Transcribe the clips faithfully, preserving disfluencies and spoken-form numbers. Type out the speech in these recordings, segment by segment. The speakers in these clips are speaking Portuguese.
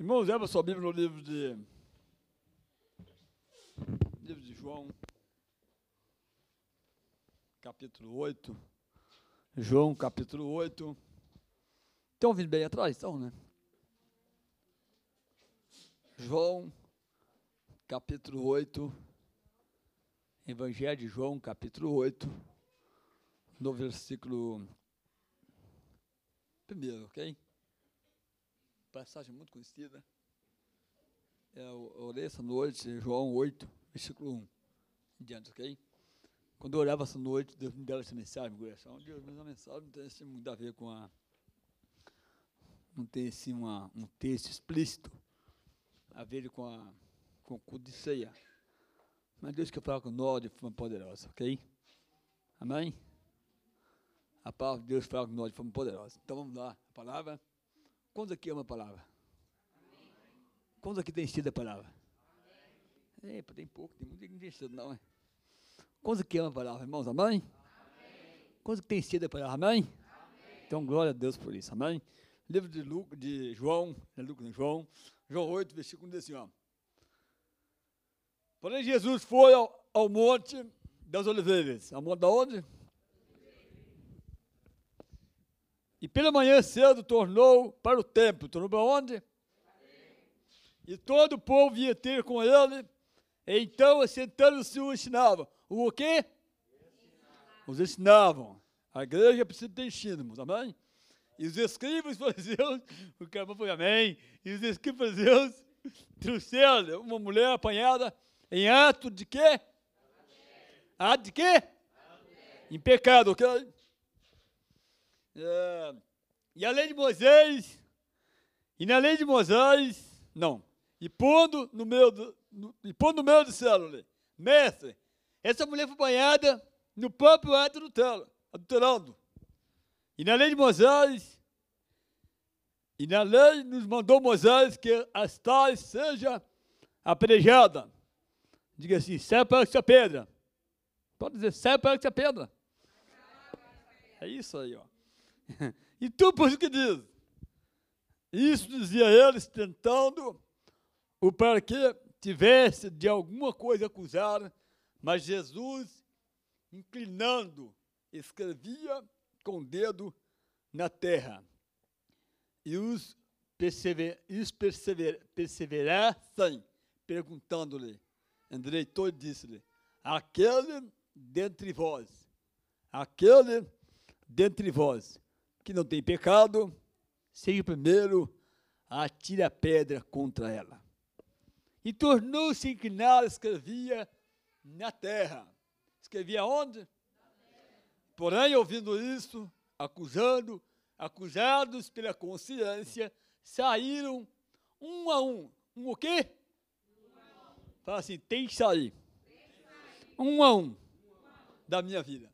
Irmãos, abra sua Bíblia no livro de, livro de João, capítulo oito. João, capítulo oito. Estão ouvindo bem atrás? Estão, né? João, capítulo oito. Evangelho de João, capítulo oito. No versículo primeiro, ok? Passagem muito conhecida. É, eu orei essa noite, João oito, versículo um, em diante, ok? Quando eu orava essa noite, Deus me deu essa mensagem no coração. Deus me deu uma mensagem, não tem assim, muito a ver com a... Não tem assim uma, um texto explícito a ver com, a, com o culto de ceia. Mas Deus quer falar com nós de forma poderosa, ok? Amém? A palavra de Deus fala com nós de forma poderosa. Então vamos lá, a palavra. Quantos aqui amam a palavra? Quantos aqui tem sido a palavra? É, tem pouco, tem muito que não tem sido, não, é? Quantos aqui amam a palavra, irmãos? Amém? Amém. Quantos que tem sido a palavra? Amém? Amém? Então, glória a Deus por isso, amém? Livro de, Lu, de João, é Lucas, João, João oito, versículo um, diz assim, ó. Porém, Jesus foi ao, ao monte das oliveiras. Ao monte da onde? E pela manhã cedo tornou para o templo. Tornou para onde? E todo o povo ia ter com ele. E então, assentando-se, o ensinavam. O quê? Os ensinavam. A igreja precisa ter ensino, amém? E os escribas fariseus, o cara foi amém. E os escribas fariseus trouxeram uma mulher apanhada em ato de quê? Ato de quê? Em pecado, ok? É, e a lei de Moisés, e na lei de Moisés, não, e pondo no meio do, no, e pondo no meio do céu, mestre, essa mulher foi banhada no próprio ato adulterando. E na lei de Moisés, e na lei nos mandou Moisés que as tais seja apedrejada. Diga assim, sai para essa pedra. Pode dizer, sai para essa pedra. É isso aí, ó. E tu, por isso que diz? Isso dizia eles, tentando o para que tivesse de alguma coisa acusar, mas Jesus, inclinando, escrevia com o dedo na terra. E os, persever, os persever, perseverassem, perguntando-lhe, endireitou e disse-lhe, aquele dentre vós, aquele dentre vós, que não tem pecado, seja o primeiro a atirar a pedra contra ela. E tornou-se a inclinar, escrevia na terra. Escrevia onde? Porém, ouvindo isso, acusando, acusados pela consciência, saíram um a um. Um o quê? Fala assim, tem que sair. Um a um da minha vida.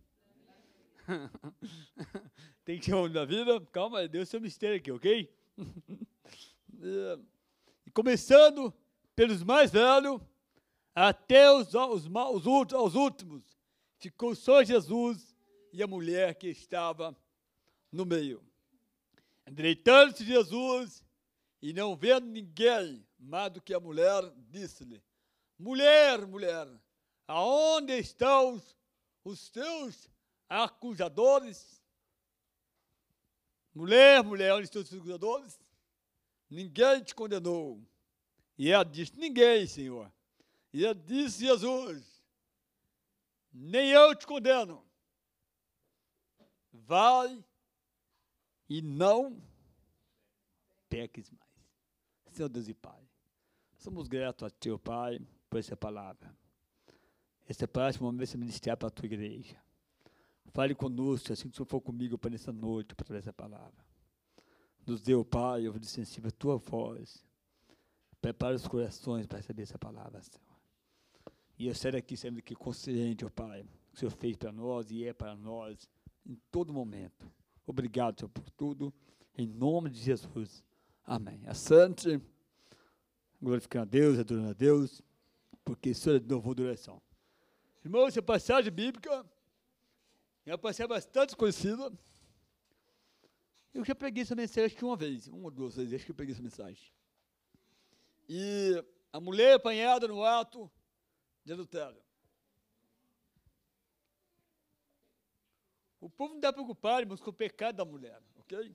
Tem que ser um da vida. Calma, Deus tem um mistério aqui, ok? E começando pelos mais velhos até os, os, os, os últimos, ficou só Jesus e a mulher que estava no meio. Endireitando-se Jesus e não vendo ninguém mais do que a mulher, disse-lhe, mulher, mulher, aonde estão os, os teus acusadores? Mulher, mulher, onde estão os teus acusadores? Ninguém te condenou. E ela disse, ninguém, Senhor. E ela disse, Jesus, nem eu te condeno. Vai e não peques mais. Senhor Deus e Pai, somos gratos a Teu, Pai, por essa palavra. Essa palavra é uma vez ministrar para a Tua igreja. Fale conosco, assim que o Senhor for comigo para essa noite, para trazer essa palavra. Nos dê, Pai, eu vou sensível a Tua voz. Prepare os corações para receber essa palavra, Senhor. E eu saio daqui sendo que consciente, ó Pai, que o Senhor fez para nós e é para nós em todo momento. Obrigado, Senhor, por tudo. Em nome de Jesus. Amém. Assante, glorificando a Deus, adorando a Deus, porque o Senhor é de novo adoração. Irmãos, essa passagem bíblica é uma passagem bastante conhecida. Eu já preguei essa mensagem aqui uma vez, uma ou duas vezes, acho que eu preguei essa mensagem. E a mulher apanhada no ato de adultério. O povo não está preocupado, irmãos, com o pecado da mulher, ok?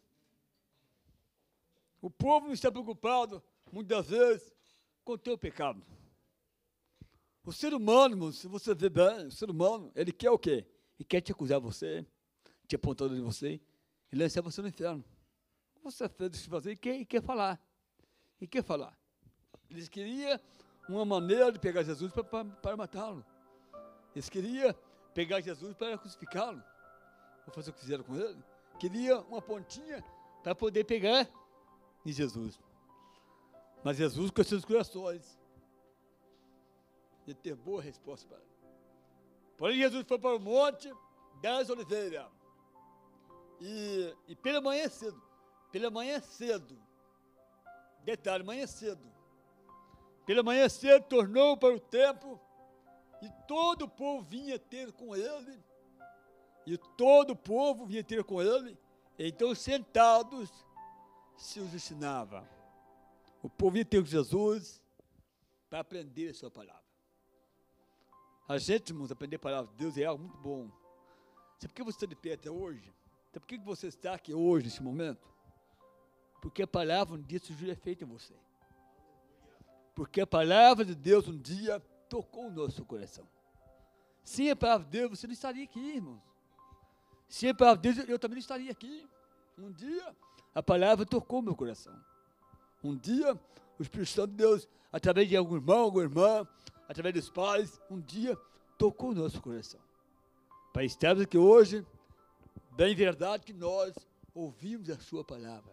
O povo não está preocupado, muitas vezes, com o teu pecado. O ser humano, irmãos, se você vê bem, o ser humano, ele quer o quê? Ele quer te acusar você, te apontando de você, e lançar você no inferno. Você fez isso fazer e quer, e quer falar. E quer falar. Eles queriam uma maneira de pegar Jesus para, para, para matá-lo. Eles queriam pegar Jesus para crucificá-lo. Vou fazer o que fizeram com ele. Queria uma pontinha para poder pegar em Jesus. Mas Jesus com seus corações. Ele teve boa resposta para ele. Porém, Jesus foi para o monte das oliveiras. E, e pela manhã cedo, pela manhã cedo, detalhe, manhã cedo, pela manhã cedo tornou para o templo, e todo o povo vinha ter com ele, e todo o povo vinha ter com ele, então sentados se os ensinava. O povo vinha ter com Jesus para aprender a sua palavra. A gente, irmãos, aprender a palavra de Deus é algo muito bom. Sabe por que você está de pé até hoje? Sabe por que você está aqui hoje, nesse momento? Porque a palavra um dia surgiu efeito em você. Porque a palavra de Deus um dia tocou o nosso coração. Sem a palavra de Deus, você não estaria aqui, irmãos. Sem a palavra de Deus, eu também não estaria aqui. Um dia, a palavra tocou meu coração. Um dia, o Espírito Santo de Deus, através de algum irmão, alguma irmã, através dos pais, um dia tocou o nosso coração. Para estarmos aqui hoje, bem verdade que nós ouvimos a sua palavra.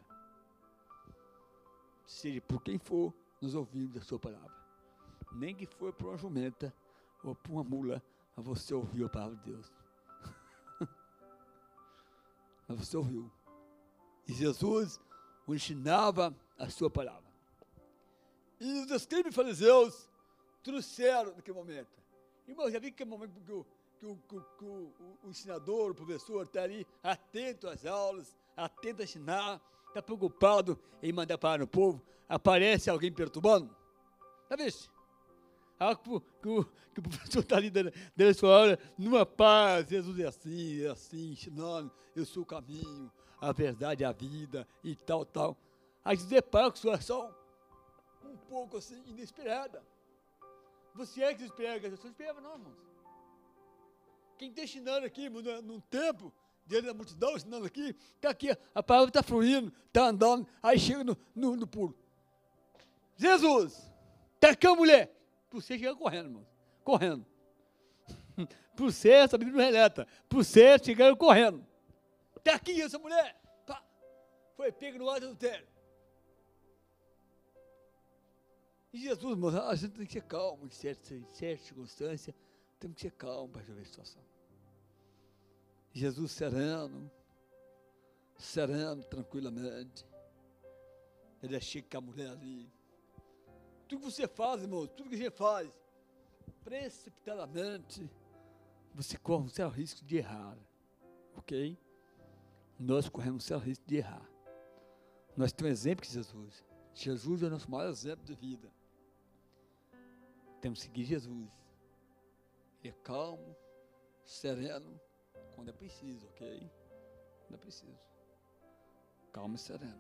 Seja por quem for, nós ouvimos a sua palavra. Nem que for por uma jumenta ou por uma mula, mas você ouviu a palavra de Deus. Mas você ouviu. E Jesus o ensinava a sua palavra. E os escribas e fariseus trouxeram naquele momento. Irmão, já vi que é o momento que o, que, o, que, o, que o, o ensinador, o professor está ali atento às aulas, atento a ensinar, está preocupado em mandar parar no povo, aparece alguém perturbando. Está vendo? Ah, que, que, que o professor está ali dando, dando a sua aula numa paz, Jesus é assim, é assim, ensinando, eu sou o caminho, a verdade, a vida e tal, tal. Aí se depara com a situação um pouco assim, inesperada. Você é que espera que as pessoas esperavam, não, irmãos. Quem está ensinando aqui, irmão, num tempo, diante da multidão, ensinando aqui, está aqui, a palavra está fluindo, está andando, aí chega no, no, no pulo. Jesus, está aqui a mulher. Por você chega correndo, irmão, correndo. Por você, essa Bíblia não relata, por você chegaram correndo. Está aqui essa mulher. Pá. Foi pego no ato do adultério. E Jesus, irmãos, a gente tem que ser calmo em certas, em certas circunstâncias, temos que ser calmo para resolver a situação. Jesus sereno, sereno, tranquilamente, ele chega com a mulher ali. Tudo que você faz, irmão, tudo que a gente faz, precipitadamente, você corre um sério risco de errar, ok? Nós corremos um sério risco de errar. Nós temos um exemplo de Jesus. Jesus é o nosso maior exemplo de vida. Temos que seguir Jesus. Ele é calmo, sereno, quando é preciso, ok? Quando é preciso. Calmo e sereno.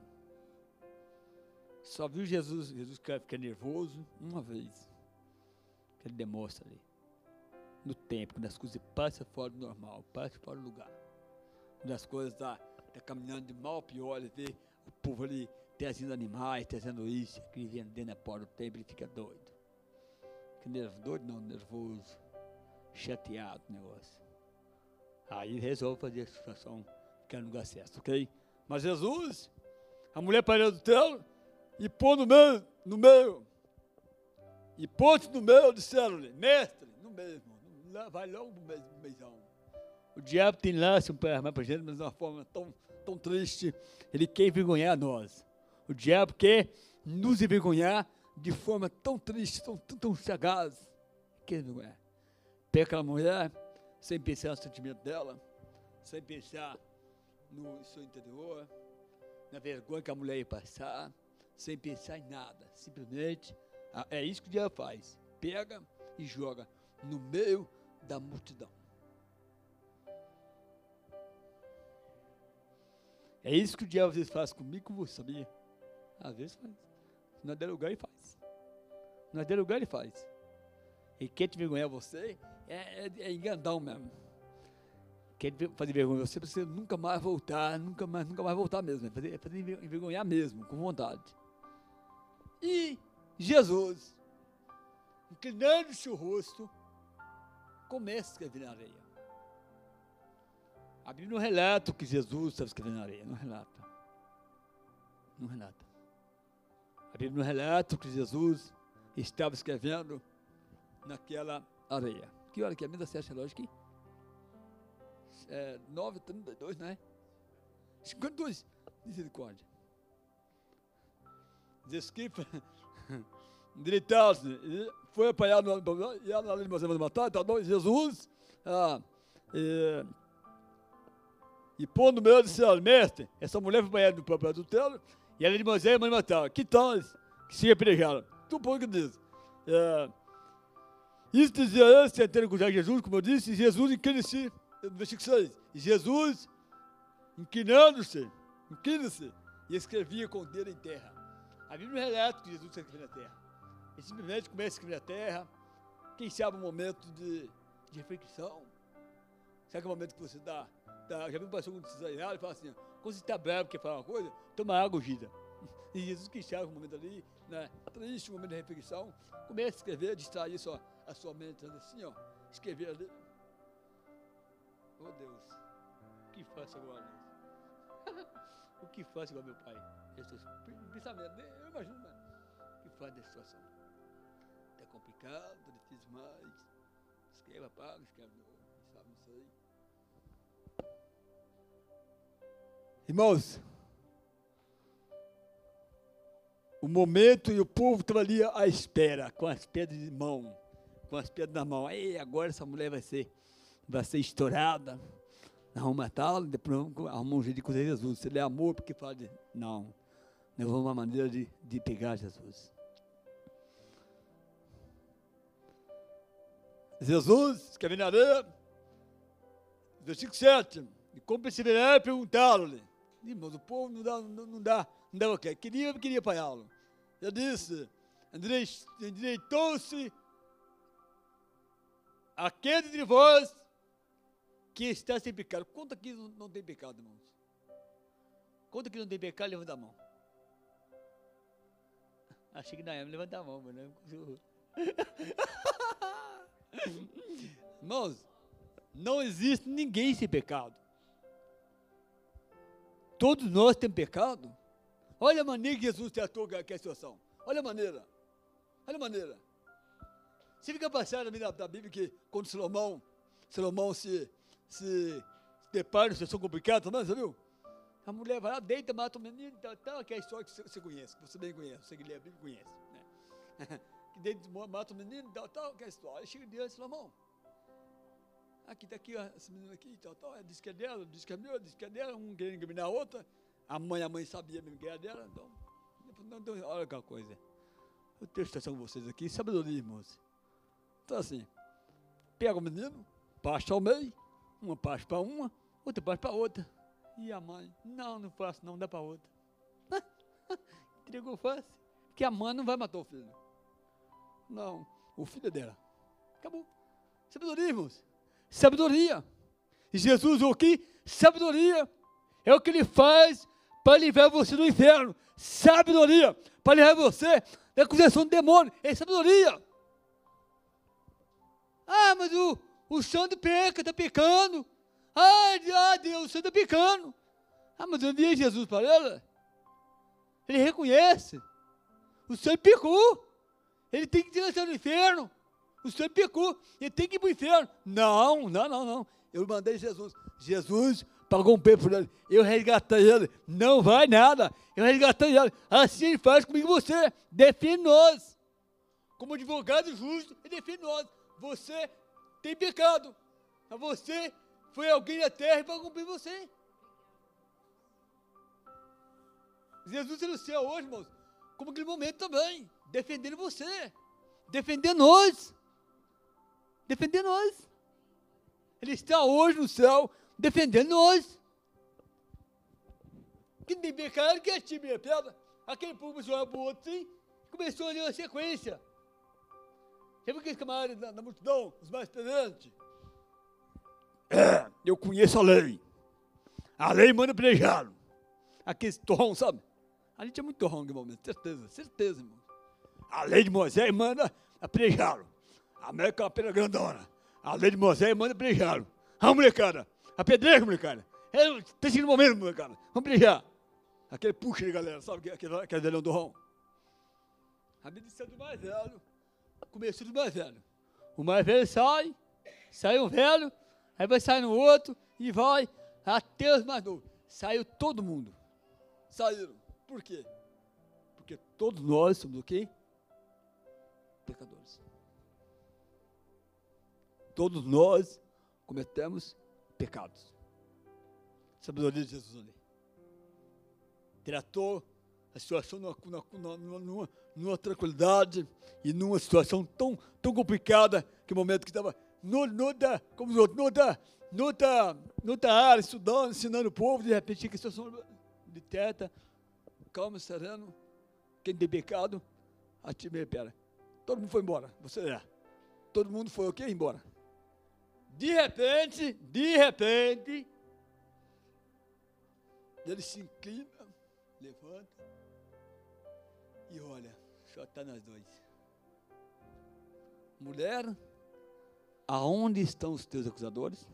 Só viu Jesus, Jesus fica nervoso uma vez. Que ele demonstra ali. No tempo, quando as coisas passam fora do normal, passam fora do lugar. Quando as coisas estão tá, tá caminhando de mal a pior, ele vê o povo ali trazendo animais, trazendo isso, aquele vendendo a porta do templo, ele fica doido. Fica nervoso, doido não, nervoso, chateado o negócio. Aí ele resolve fazer a situação ficar no lugar certo, ok? Mas Jesus, a mulher parou do telo e pôs no meio, no meio, e pôs no meio, disseram-lhe, mestre, no meio, irmão, vai logo no meio, no meizão. O diabo tem laço para armar para a gente, mas de uma forma tão, tão triste, ele quer envergonhar nós. O diabo quer nos envergonhar de forma tão triste, tão, tão, tão sagaz. Quer envergonhar. Pega aquela mulher, sem pensar no sentimento dela, sem pensar no seu interior, na vergonha que a mulher ia passar, sem pensar em nada. Simplesmente É isso que o diabo faz. Pega e joga no meio da multidão. É isso que o diabo às vezes faz comigo e com você, sabia? Às vezes faz. Se não der lugar, ele faz. Se não der lugar, ele faz. Ele quer te envergonhar você, é, é, é enganadão mesmo. Quer fazer vergonha você, para você nunca mais voltar, nunca mais, nunca mais voltar mesmo. É fazer, é fazer envergonhar mesmo, com vontade. E Jesus, inclinando o seu rosto, começa a escrever na areia. A Bíblia não relata que Jesus estava escrevendo na areia, não relata. Não relata. A Bíblia não relata que Jesus estava escrevendo naquela areia. Que hora que é? Mesmo sete relógio aqui? É, nove e trinta e dois, não é? cinquenta e dois, misericórdia. Descripa, direitasse, foi apanhado e a lei de Moisés matar, então Jesus, ah, e, e pôr no meio do céu, mestre, essa mulher foi apanhada no próprio adultério, e a lei de Moisés manda matar. Que tal que se apedrejaram? Tu põe o que diz. É, isso dizia antes, tentando acusar Jesus, como eu disse, Jesus inclina-se, no versículo seis, Jesus, inclinando-se, inclina-se, e escrevia com o dedo em terra. A Bíblia não relata que Jesus escrevia na terra. Ele simplesmente começa a escrever na terra, quem sabe um momento de, de reflexão. Sabe que é o momento que você dá, dá já viu o pastor quando você está e fala assim, quando você está bravo, quer falar uma coisa, toma água ungida. E Jesus que sabe um momento ali, né, triste, um momento de reflexão, começa a escrever, distrair só a sua mente, assim, ó, escrever ali. Oh Deus, o que faço agora? O que faço igual meu pai? Pensamento, eu imagino, mano, o que faz dessa situação? Está complicado, está difícil demais. Escreva, apaga, escreve de novo, sabe, não sei. Irmãos, o momento e o povo estava ali à espera, com as pedras de mão, com as pedras na mão. Aí agora essa mulher vai ser, vai ser estourada. Nós vamos matá-la, depois arrumamos um jeito de cozer Jesus. Se ele é amor, porque fala de... Não, nós vamos uma maneira de, de pegar Jesus. Jesus, escrevendo na areia, versículo sete, e como perseverar, perguntaram-lhe. Irmãos, o povo não dá, não, não dá, não dá o quê? Queria, queria apanhá-lo. Ele disse, endireitou-se aquele de vós que está sem pecado. Conta que não, não tem pecado, irmãos. Conta que não tem pecado, levanta a mão. Achei que não ia levantar a mão, mas não. Irmãos, não existe ninguém sem pecado. Todos nós temos pecado. Olha a maneira que Jesus tratou aquela situação. Olha a maneira. Olha a maneira. Você fica passando na, na Bíblia que quando Salomão, Salomão se, se depara numa situação complicada também, você viu? A mulher vai lá, deita, mata o menino, tal, tal, que é a história que você, você conhece, que você bem conhece, você que lê a Bíblia conhece. Né? Que deita, mata o menino, tal, tal, que é a história. Aí chega diante de Salomão. Aqui, tá aqui, ó, esse menino aqui, tal, tal, diz que é dela, diz que é meu, diz que é dela, um querendo enganar a outra. A mãe, a mãe sabia mesmo que era dela, então, não, não, olha aquela coisa. Eu tenho situação com vocês aqui, sabedoria, irmãos. Então assim, pega o menino, parte ao meio, uma parte para uma, outra parte para outra. E a mãe, não, não faço não, dá para outra. Entregou fácil, porque a mãe não vai matar o filho. Não, o filho é dela. Acabou. Sabedoria, irmãos. Sabedoria. E Jesus o que? Sabedoria. É o que ele faz para livrar você do inferno. Sabedoria. Para livrar você da acusação do demônio. É sabedoria. Ah, mas o, o santo peca, está pecando. Ah, ah, Deus, o santo está pecando. Ah, mas eu dei Jesus para ela. Ele reconhece. O santo pecou. Ele tem que tirar do inferno. O senhor pecou, ele tem que ir para o inferno. Não, não, não, não. Eu mandei Jesus. Jesus pagou um preço por ele. Eu resgatei ele. Não vai nada. Eu resgatei ele. Assim ele faz comigo e você. Defende nós. Como advogado justo, ele defende nós. Você tem pecado. Mas você foi alguém da terra e pagou cumprir você. Jesus é no céu hoje, irmãos. Como aquele momento também. defendendo você, defendendo nós, defendendo nós. Ele está hoje no céu, defendendo nós. Que tem pecado que é time de pedra. Aquele povo começou a olhar para o outro assim, começou a ler a sequência. Já viu aqueles camaradas na, na multidão, os mais experientes? É, eu conheço a lei. A lei manda prejá-lo. Aqueles torrão, sabe? Ali tinha muito torrão naquele momento, certeza, certeza, irmão. A lei de Moisés manda prejá-lo. A América é uma pedra grandona. A lei de Moisés manda prejá-lo. Ah, molecada, apedreja, molecada. Está chegando o momento, molecada. Vamos prejar. Aquele puxa de galera, sabe? Aquele, aquele velhão do rão. A Bíblia diz do mais velho. Começou do mais velho. O mais velho sai, sai um velho, aí vai sair no outro e vai até os mais novos. Saiu todo mundo. Saíram. Por quê? Porque todos nós somos o quê? Pecadores. Todos nós cometemos pecados. Sabedoria de Jesus ali. Tratou a situação numa, numa, numa, numa tranquilidade e numa situação tão, tão complicada que o momento que estava no, no da, como os outros, no da, no da, no da área, estudando, ensinando o povo, de repente, que situação de teta, calma, sereno, quem tem pecado, ative, pera. Todo mundo foi embora, você é. Todo mundo foi o quê? Embora. De repente, de repente, ele se inclina, levanta e olha, só está nós dois. Mulher, aonde estão os teus acusadores?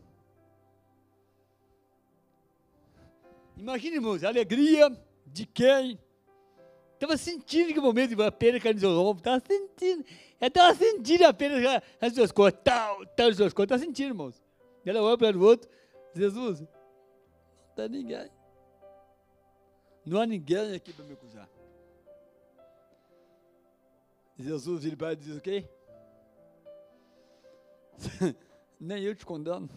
Imagine, irmãos, a alegria de quem estava sentindo que o momento de a pena cair nos seus ombros, estava sentindo, ela estava sentindo a pena nas suas costas, tal, tal, nas suas costas, estava sentindo, irmãos. Ela olha para o outro, Jesus, não está ninguém. Não há ninguém aqui para me acusar. Jesus vira para ele e diz o quê? Nem eu te condeno.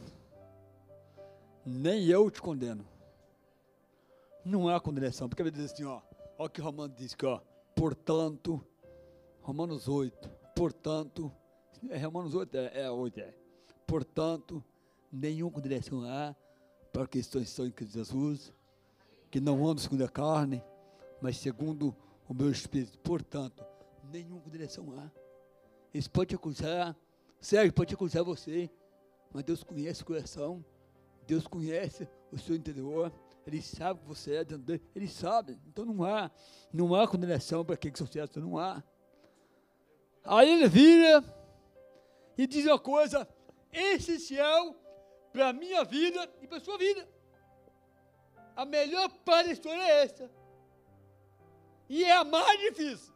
Nem eu te condeno. Não há condenação, porque ele diz assim, ó, olha o que Romanos diz aqui, ó, portanto, Romanos oito, portanto, é Romanos oito, é, é oito, é, portanto, nenhuma condenação há para que estão em Cristo Jesus, que não andam segundo a carne, mas segundo o meu Espírito. Portanto, nenhuma condenação há. Eles podem te acusar, Sérgio pode te acusar você, mas Deus conhece o coração, Deus conhece o seu interior, Ele sabe que você é dentro dele, Ele sabe. Então não há, não há condenação para aquele que são certos, não há. Aí ele vira e diz uma coisa essencial para a minha vida e para a sua vida. A melhor parte da história é essa. E é a mais difícil.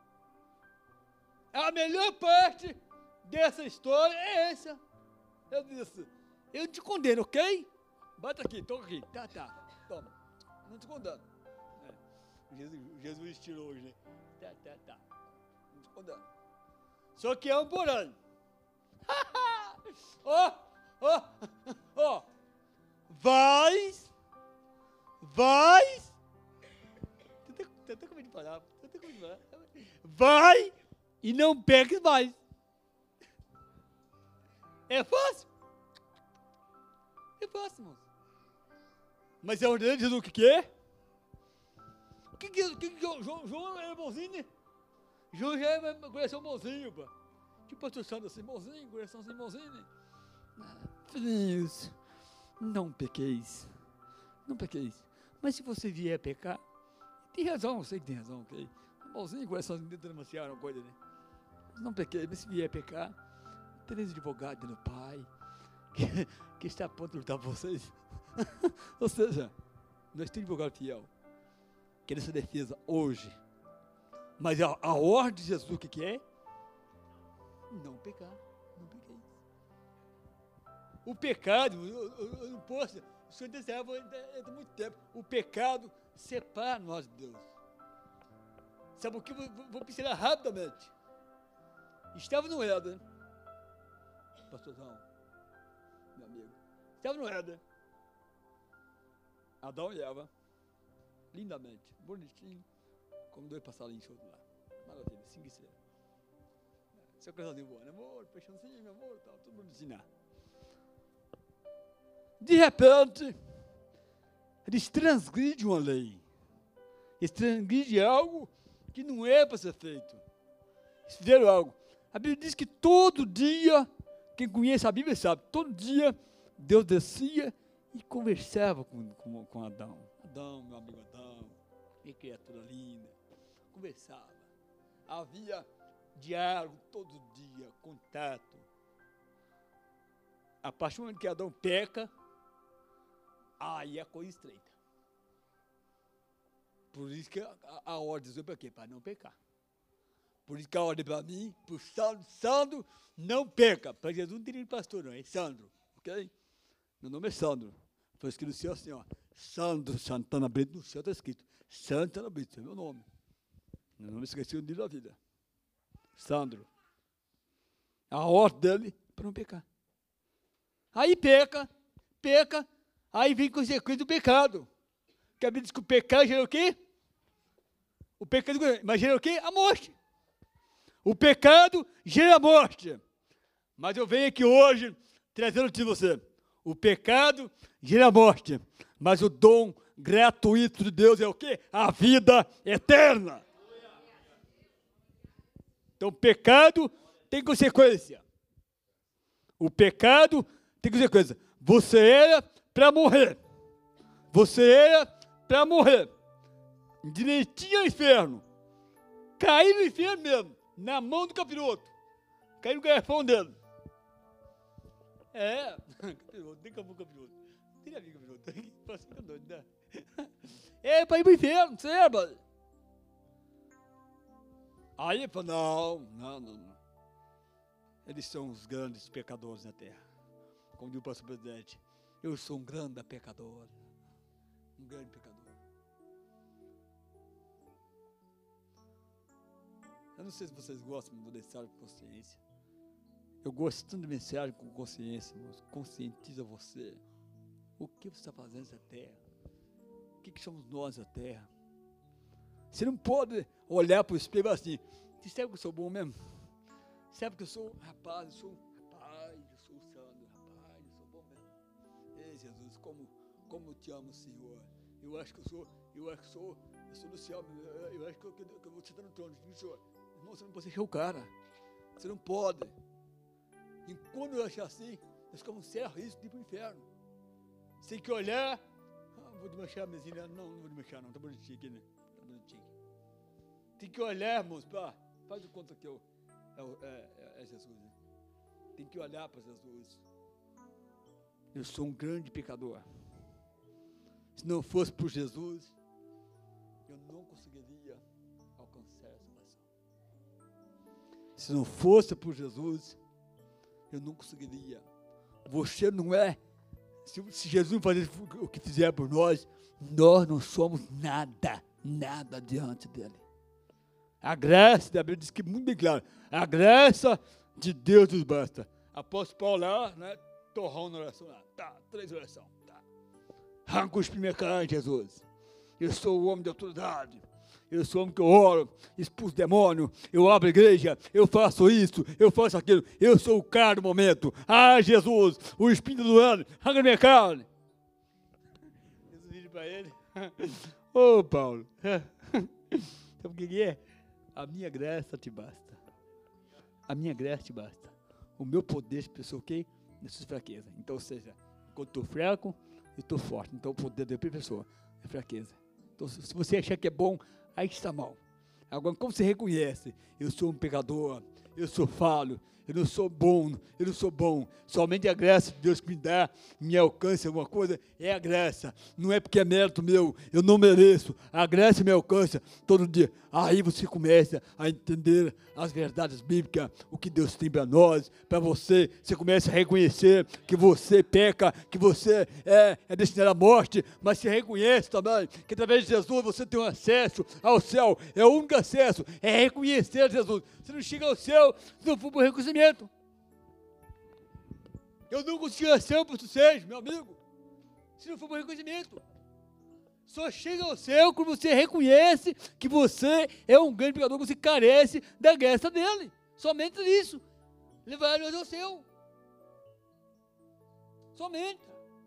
A melhor parte dessa história é essa. Eu disse, eu te condeno, ok? Bata aqui, toca aqui. Tá, tá. Toma. Não te condeno. É. Jesus, Jesus tirou hoje, né? Tá, tá, tá. Não te condeno. Só que é um porém. Ó, ó, ó. Vais... Vai, tenta como de parar, tenta como de parar. Vai e não peques mais. É fácil? É fácil, irmãos. Mas é ordenado de Jesus o que que é? O que que, o que, que João, João é bonzinho, né? João já é coração bonzinho, pá. Tipo pastor Sandro assim, bonzinho, coração assim, bonzinho, né? Filhinhos, não pequeis. Não pequeis. Mas se você vier a pecar, tem razão, eu sei que tem razão, ok? Bonzinho, coraçãozinho dentro da maciar, uma coisa, né? Mas não pequei, mas se vier a pecar, tereis advogado no Pai, que, que está a ponto de lutar por vocês. Ou seja, nós temos advogado fiel, que é nessa defesa hoje. Mas a, a ordem de Jesus, o que, que é? Não pecar, não pequei. O pecado, eu, eu, eu não posso... O Senhor desejava há muito tempo. O pecado separa nós de Deus. Sabe o que? Vou, vou pincelar rapidamente. Estava no Éden, pastorzão, meu amigo. Estava no Éden. Adão e Eva, lindamente, bonitinho, como dois passarinhos lá. Maravilha. assim que seja. Seu casalzinho bom, né? Amor, paixãozinho, meu amor, tal, todo mundo ensinar. De repente, eles transgridem uma lei. Eles transgridem algo que não é para ser feito. Eles fizeram algo. A Bíblia diz que todo dia, quem conhece a Bíblia sabe, todo dia Deus descia e conversava com, com, com Adão. Adão, meu amigo Adão, que criatura linda. Conversava. Havia diálogo todo dia, contato. A partir do momento que Adão peca, aí a coisa estreita. Por isso que a, a, a ordem é para quê? Para não pecar. Por isso que a ordem para mim, para o Sandro, Sandro, não peca. Para Jesus não teria pastor, não, é Sandro, ok? Meu nome é Sandro. Foi escrito no céu assim, ó. Sandro Santana Brito, no céu está escrito. Santana Brito, é meu nome. Meu nome esqueci o dia da vida. Sandro. A ordem dele para não pecar. Aí peca, peca, aí vem consequência do pecado. Que a Bíblia diz que o pecado gera o quê? O pecado, mas gera o quê? A morte. O pecado gera a morte. Mas eu venho aqui hoje trazendo de você. O pecado gera a morte. Mas o dom gratuito de Deus é o quê? A vida eterna. Então, o pecado tem consequência. O pecado tem consequência. Você era para morrer. Você era para morrer. Direitinho ao inferno. Cair no inferno mesmo. Na mão do capiroto. Cair no garrafão dele. É. Capiroto, nem acabou o capiroto. Não teria amigo capiroto. Parece que é doido, né? É para ir para o inferno. Você é, mano. Aí ele falou, não, não, não, não. Eles são os grandes pecadores na terra. Como diz o pastor presidente, eu sou um grande pecador. Um grande pecador. Eu não sei se vocês gostam do mensagem com consciência. Eu gosto tanto de mensagem com consciência, irmãos. Conscientiza você. O que você está fazendo nessa terra? O que, que somos nós na terra? Você não pode olhar para o espelho assim, você sabe que eu sou bom mesmo? Sabe que eu sou rapaz, eu sou rapaz, eu sou o Sandro, rapaz, eu sou bom mesmo. Ei, Jesus, como, como eu te amo, Senhor. Eu acho que eu sou, eu acho que sou, eu sou do céu, eu acho que eu, que eu vou te dar no trono, Senhor. Irmão, você não pode ser o cara. Você não pode. E quando eu achar assim, nós ficamos sérios risco de ir para o inferno. Você tem que olhar, ah, vou desmanchar a mesinha, não, não vou desmanchar não, tá bonitinho aqui, né? Tá bonitinho. Tem que olhar, irmãos, para, faz de conta que eu, é, é, é Jesus, né? Tem que olhar para Jesus. Eu sou um grande pecador. Se não fosse por Jesus, eu não conseguiria alcançar essa salvação. Se não fosse por Jesus, eu não conseguiria. Você não é, se, se Jesus não fazer o que fizer por nós, nós não somos nada, nada diante dele. A graça da Bíblia diz que muito bem claro, a graça de Deus nos basta. Apóstolo Paulo lá, né, torrão na oração lá, tá, três orações, tá. Arranca os primeiros carros, Jesus. Eu sou o homem de autoridade. Eu sou o homem que eu oro, expulso demônio, eu abro a igreja, eu faço isso, eu faço aquilo. Eu sou o cara do momento. Ah, Jesus, o Espírito do ano, arranca minha carne. Jesus disse para ele, ô oh, Paulo, sabe o que é? A minha graça te basta. A minha graça te basta. O meu poder se aperfeiçoa o quê? Na sua fraqueza. Então, ou seja, quando estou fraco, eu estou forte. Então, o poder da pessoa é fraqueza. Então, se você achar que é bom, aí está mal. Agora, como você reconhece? Eu sou um pecador, eu sou falho, eu não sou bom, eu não sou bom. Somente a graça de Deus que me dá, me alcança alguma coisa, é a graça. Não é porque é mérito meu, eu não mereço. A graça me alcança todo dia. Aí você começa a entender as verdades bíblicas, o que Deus tem para nós, para você. Você começa a reconhecer que você peca, que você é, é destinado à morte, mas você reconhece também que através de Jesus você tem um acesso ao céu. É o único acesso, é reconhecer Jesus. Você não chega ao céu se não for por reconhecimento. Eu não consigo ao céu por vocês, meu amigo, se não for por reconhecimento. Só chega ao céu quando você reconhece que você é um grande pecador, que você carece da graça dele. Somente isso. Ele vai ao céu. Somente.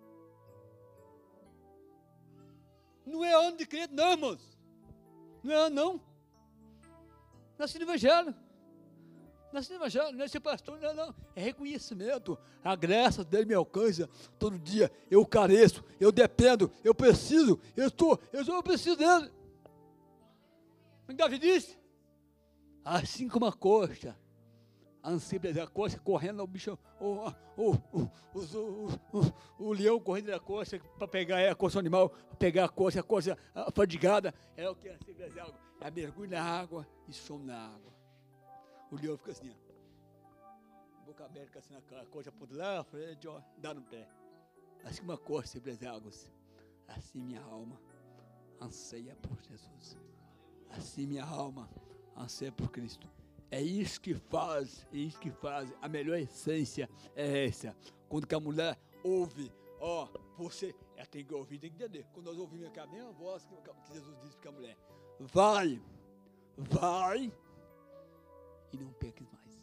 Não é ano de crente, não, irmãos. Não é ano, não. Nasci no Evangelho. Nasci no Evangelho, não é ser pastor, não, não. É reconhecimento. A graça dele me alcança todo dia. Eu careço, eu dependo, eu preciso, eu estou, eu, sou, eu preciso dele. Como Davi disse? Assim como a coxa, a ansiedade, a coxa correndo, o bicho, o, o, o, o, o, o leão correndo da coxa para pegar a coxa animal, pegar a coxa, a coxa fadigada, é o que é a ansiedade, é mergulho na água e some na água. O leão fica assim, ó, boca aberta, assim, a coxa aponta lá à frente, ó, dá no pé. Assim como a coxa sobre as águas, assim minha alma anseia por Jesus. Assim minha alma anseia por Cristo. É isso que faz, é isso que faz, a melhor essência é essa. Quando que a mulher ouve, ó, você, ela tem que ouvir, tem que entender. Quando nós ouvimos a mesma voz que Jesus disse para a mulher, vai, vai, e não peques mais.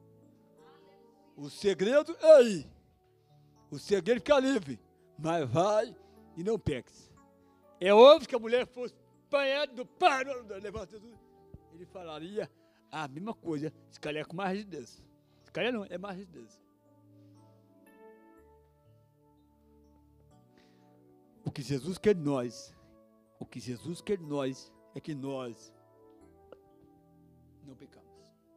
O segredo é aí. O segredo é ficar livre, mas vai e não peques. É óbvio que a mulher fosse apanhada do pai, levanta Jesus, ele falaria a mesma coisa, se calhar com mais rigidez. Se calhar não, é mais rigidez. O que Jesus quer de nós, o que Jesus quer de nós, é que nós não pecamos.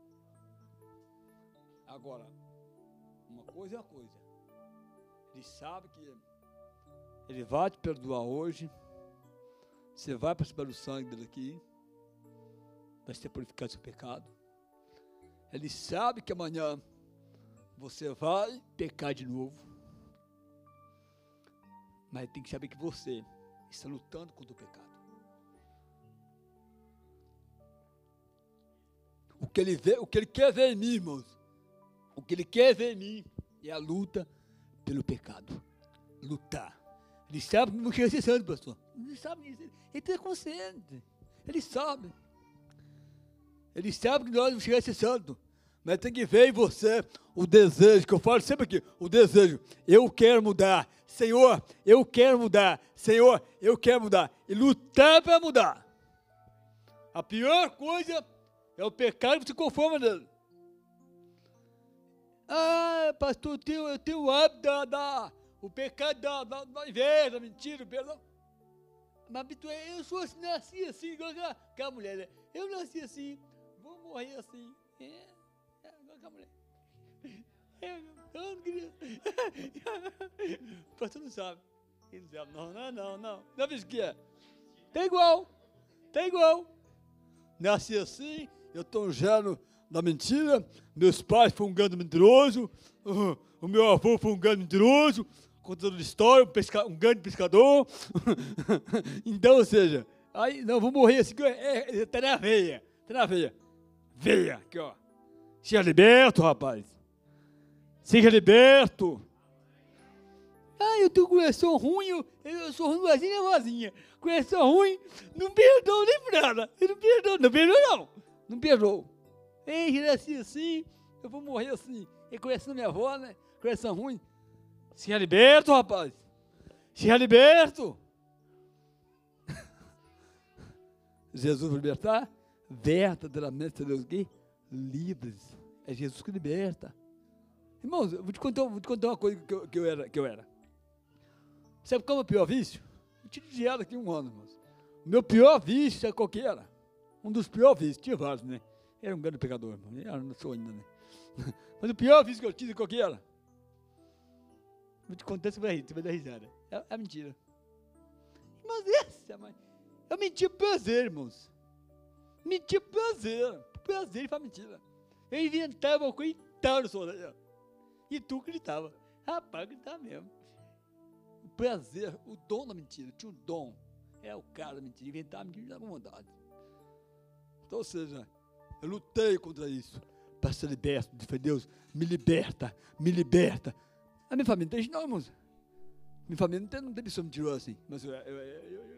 Agora, uma coisa é uma coisa. Ele sabe que Ele vai te perdoar hoje. Você vai participar do sangue dele aqui. Vai ser purificado do seu pecado. Ele sabe que amanhã você vai pecar de novo. Mas ele tem que saber que você está lutando contra o pecado. O que ele vê, o que ele quer ver em mim, irmãos, o que ele quer ver em mim é a luta pelo pecado. Lutar. Ele sabe que não quer ser santo, pastor. Ele sabe disso. Ele está consciente. Ele sabe. Ele sabe que nós não chegamos a ser santo. Mas tem que ver em você o desejo, que eu falo sempre aqui, o desejo. Eu quero mudar. Senhor, eu quero mudar. Senhor, eu quero mudar. E lutar para mudar. A pior coisa é o pecado que se conforma nele. Ah, pastor, eu tenho, eu tenho o hábito da, da o pecado da, da, da inveja, da mentira, perdão. Mas eu sou assim, nasci assim, igual aquela, aquela mulher, né? Eu nasci assim, vou morrer assim. É, é igual aquela mulher. Eu, eu não queria. O pastor não sabe. Ele não sabe, não, não, não, não. Não vê o que é? Tá igual, tá igual. Nasci assim, eu estou gerando da mentira, meus pais foram um grande mentiroso, uh, o meu avô foi um grande mentiroso, contando história, um, pesca, um grande pescador. Então, ou seja, aí, não, vou morrer assim, é, é, tá na veia, tá na veia. Veia, aqui ó. Seja liberto, rapaz. Seja liberto. Ah, eu tenho coração ruim, eu, eu sou ruim assim, minha vozinha. Coração ruim, não perdoa nem por nada. Eu não perdoa, não perdoa não. Não perdoa. Ei, eu nasci assim, eu vou morrer assim. E conhecendo minha avó, né? Coração ruim. Seja liberto, rapaz. Seja liberto. Jesus vai libertar? Verdadeiramente, Deus aqui, livres. É Jesus que liberta. Irmãos, eu vou te contar, vou te contar uma coisa que eu, que eu era. Que eu era. Sabe qual é o meu pior vício? Eu tive dieta aqui um ano, irmãos. O meu pior vício, sabe qual que era? Um dos piores vícios, tinha vários, né? Era um grande pecador, irmão. Eu não sou ainda, né? Mas o pior vício que eu tive, qual que era? Vou te contar, você vai rir, você vai dar risada. É, é mentira. Irmãos, essa, mãe. Eu menti por prazer, irmãos. Menti por prazer. Por prazer e para mentira. Eu inventava uma coisa e tal, e tu gritava. Rapaz, gritava mesmo. O prazer, o dom da mentira. Tinha um dom. É o cara da mentira. Inventava mentira e dava vontade. Então, ou seja, eu lutei contra isso. Para ser liberto. Disse, Deus, me liberta, me liberta. A minha família não tem isso não, irmãos. Minha família não tem, não tem pessoa mentirosa assim. Mas eu, eu, eu, eu, eu,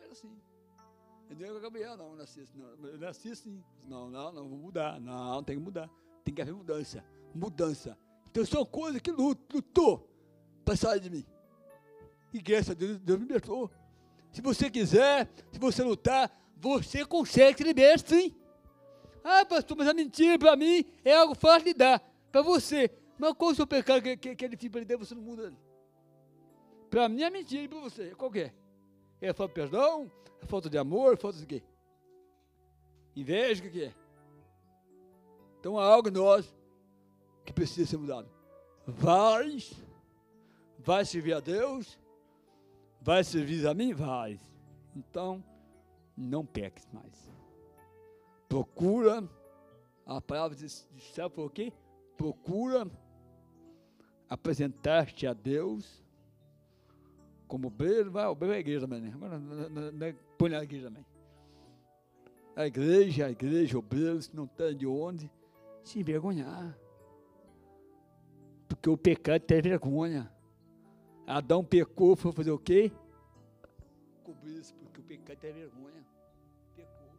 era assim. Eu não era Gabriel, não, eu nasci assim, não. Eu nasci assim. Não, não, não, vou mudar. Não, tem que mudar. Tem que haver mudança. Mudança. Então são coisas que lutou para sair de mim. E graças a Deus, Deus me libertou. Se você quiser, se você lutar, você consegue se libertar, sim. Ah, pastor, mas a mentira para mim é algo fácil de dar. Para você. Mas qual é o seu pecado que, que, que é difícil para ele dar, você não muda? Para mim é mentira, e para você? Qual que é? É a falta de perdão? É falta de amor? Falta de quê? Inveja, o que, que é? Então há algo em nós que precisa ser mudado. Vai, vai servir a Deus, vai servir a mim? Vai. Então, não peques mais. Procura, a palavra de sabe por quê? Procura apresentar-te a Deus como obreiro, vai, obreiro é a igreja também, né? Agora, não é, põe na igreja também. A igreja, a igreja, obreiros, não tem de onde se envergonhar. Porque o pecado tem vergonha. Adão pecou, foi fazer o quê? Cobrir-se, porque o pecado tem vergonha. Pecou.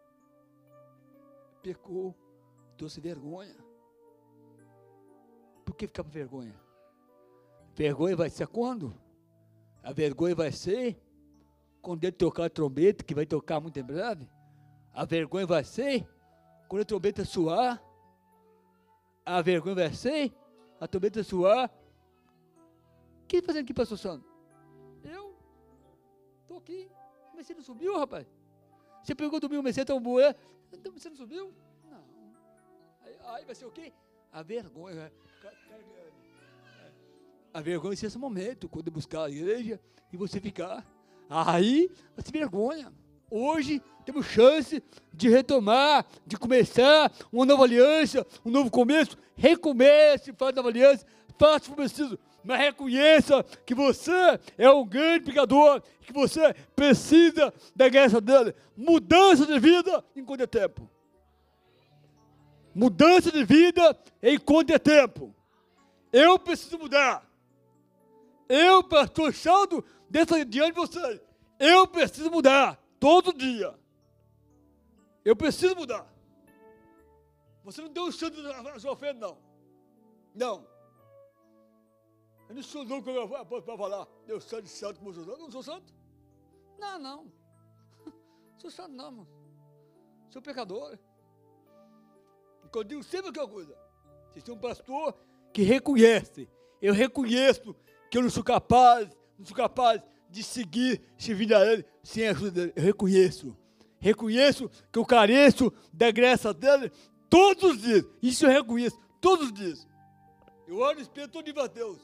Pecou, trouxe vergonha. Por que ficar com vergonha? Vergonha vai ser quando? A vergonha vai ser quando ele tocar a trombeta, que vai tocar muito em breve. A vergonha vai ser quando a trombeta soar. A vergonha vai ser a trombeta soar. O que está fazendo aqui, pastor Sandro? Eu estou aqui. Mas você não subiu, rapaz? Você pegou do meu Messias tão boa. Então você não subiu? Não. Aí, aí vai ser o quê? A vergonha. A vergonha vai ser esse momento, quando buscar a igreja e você ficar. Aí vai ser vergonha. Hoje temos chance de retomar, de começar uma nova aliança, um novo começo. Recomece, faça nova aliança, faça o que for preciso. Mas reconheça que você é um grande pecador, que você precisa da graça dele. Mudança de vida enquanto é tempo. Mudança de vida enquanto é tempo. Eu preciso mudar. Eu, pastor Sandro, dessa diante de vocês, eu preciso mudar, todo dia. Eu preciso mudar. Você não deu o santo da sua oferta, não. Não. Eu não sou louco para falar, eu sou de santo como eu não sou santo. Não, não. Sou santo não, mano. Sou pecador. Eu digo sempre aquela coisa. Vocês têm um pastor que reconhece. Eu reconheço que eu não sou capaz, não sou capaz de seguir, servir a Ele sem a ajuda dele. Eu reconheço. Reconheço que eu careço da graça dele todos os dias. Isso eu reconheço, todos os dias. Eu olho no espelho todo dia para Deus.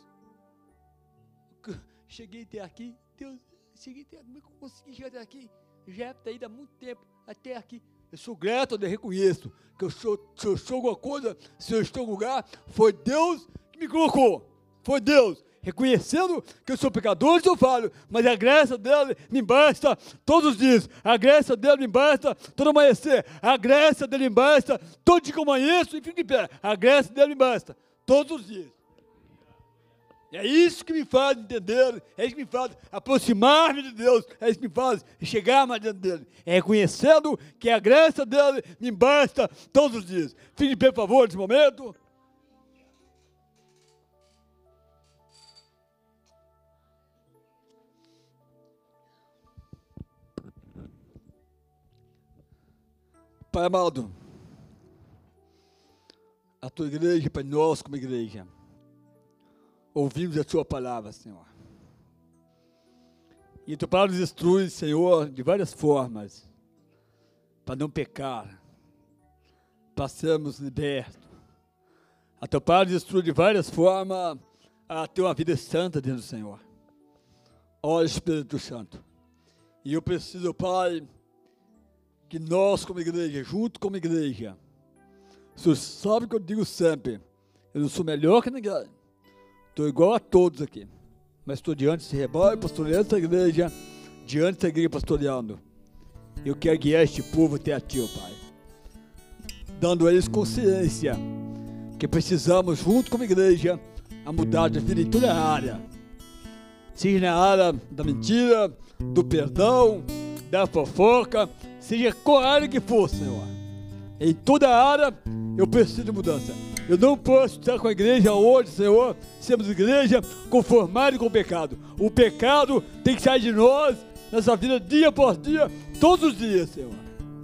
Cheguei até aqui, Deus, cheguei até aqui, como é que eu consegui chegar até aqui? Já está indo há muito tempo até aqui. Eu sou grato, eu reconheço que eu sou, se eu sou alguma coisa, se eu estou em algum lugar, foi Deus que me colocou. Foi Deus. Reconhecendo que eu sou pecador e sou falho, mas a graça dele me basta todos os dias, a graça dele me basta todo amanhecer, a graça dele me basta todo dia que eu amanheço e fico em pé, a graça dele me basta todos os dias. É isso que me faz entender, é isso que me faz aproximar-me de Deus, é isso que me faz chegar mais diante dele, é reconhecendo que a graça dele me basta todos os dias. Fique de pé, por favor, nesse momento. Pai amado, a tua igreja, Pai, nós como igreja, ouvimos a tua palavra, Senhor. E a tua palavra nos instrui, Senhor, de várias formas, para não pecar, para sermos libertos. A tua palavra nos instrui de várias formas a ter uma vida santa dentro do Senhor. Ó Espírito Santo, e eu preciso, Pai, que nós como igreja, junto como igreja, o Senhor sabe que eu digo sempre, eu não sou melhor que ninguém, estou igual a todos aqui, mas estou diante desse rebanho, pastoreando essa igreja, diante dessa igreja pastoreando. Eu quero guiar este povo até a Ti, ó Pai, dando a eles consciência que precisamos, junto como igreja, a mudar de vida em toda a área, seja na área da mentira, do perdão, da fofoca, seja qual área que for, Senhor. Em toda área eu preciso de mudança. Eu não posso estar com a igreja hoje, Senhor, sermos igreja conformada com o pecado. O pecado tem que sair de nós, nessa vida, dia após dia, todos os dias, Senhor.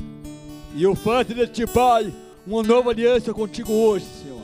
E eu faço de ti, Pai, uma nova aliança contigo hoje, Senhor.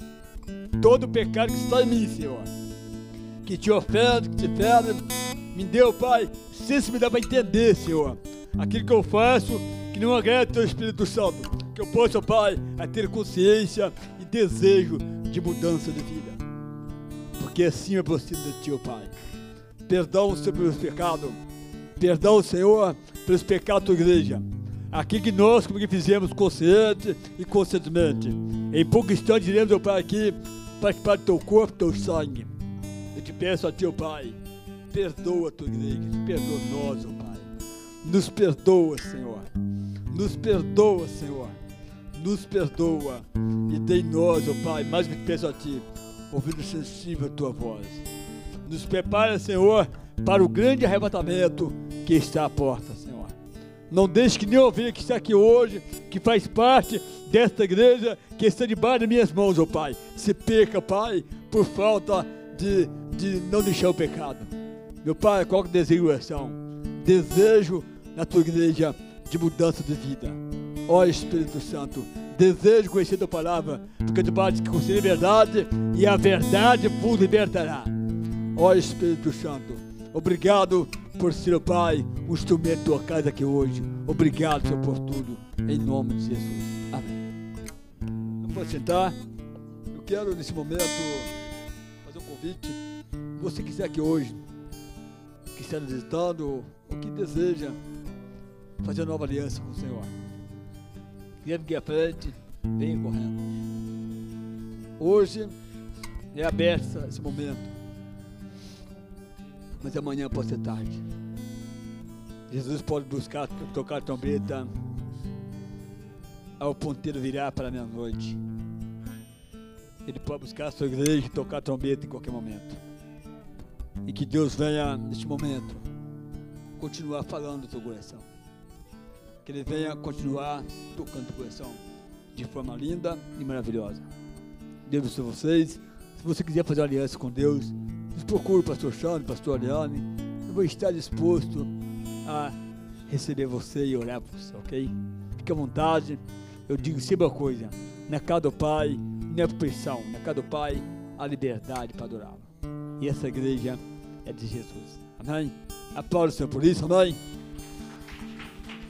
Todo pecado que está em mim, Senhor, que te ofende, que te fere, me deu, Pai, se me dá para entender, Senhor, aquilo que eu faço que não agrada o teu Espírito Santo, que eu possa, Pai, a ter consciência e desejo de mudança de vida, porque assim eu preciso de ti, Pai. Perdão, Senhor, pelos pecados, perdão, Senhor, pelos pecados da tua igreja, aquilo que nós, como que fizemos consciente e conscientemente. Em pouco instante iremos, meu Pai, aqui participar do teu corpo, do teu sangue. Eu te peço a ti, Pai, perdoa a tua igreja, perdoa nós, ó Pai. Nos perdoa, Senhor. Nos perdoa, Senhor. Nos perdoa. E dê em nós, ó Pai, mais que peço a ti, ouvido sensível a tua voz. Nos prepara, Senhor, para o grande arrebatamento que está à porta, Senhor. Não deixe que nem ovelha que está aqui hoje, que faz parte desta igreja, que está debaixo das minhas mãos, ó Pai, se perca, Pai, por falta de, de não deixar o pecado. Meu Pai, qual que desejo oração? Desejo na tua igreja de mudança de vida. Ó Espírito Santo, desejo conhecer a tua palavra, porque tu diz que conhecer a verdade e a verdade vos libertará. Ó Espírito Santo, obrigado por ser, Pai, um instrumento da tua casa aqui hoje. Obrigado, Senhor, por tudo, em nome de Jesus. Amém. Não pode sentar. Eu quero, nesse momento, fazer um convite. Se você quiser aqui hoje, que está nos visitando, ou que deseja fazer uma nova aliança com o Senhor, vier aqui à frente, venha correndo. Hoje é aberto esse momento, mas amanhã pode ser tarde. Jesus pode buscar, tocar a trombeta ao ponteiro virar para a meia-noite. Ele pode buscar a sua igreja e tocar a trombeta em qualquer momento. E que Deus venha, neste momento, continuar falando do teu coração. Que Ele venha continuar tocando o teu coração de forma linda e maravilhosa. Deus abençoe vocês. Se você quiser fazer uma aliança com Deus, nos procure o pastor Xande, pastor Ariane. Eu vou estar disposto a receber você e orar por você, ok? Fique à vontade. Eu digo sempre uma coisa: na casa do Pai não é pressão, na casa do Pai há liberdade para adorá-lo. E essa igreja é de Jesus. Amém? Aplauda o Senhor por isso, amém?